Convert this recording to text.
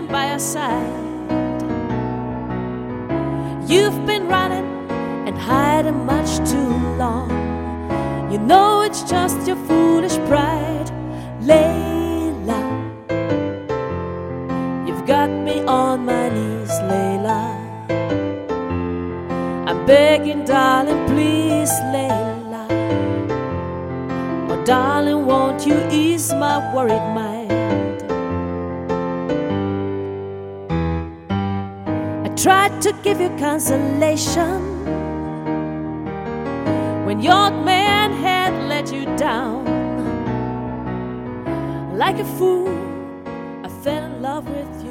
stand by your side. You've been running and hiding much too long. You know it's just your foolish pride, Layla. You've got me on my knees, Layla. I'm begging, darling, please, Layla. Oh, darling, won't you ease my worried mind? I tried to give you consolation when your man had let you down. Like a fool, I fell in love with you.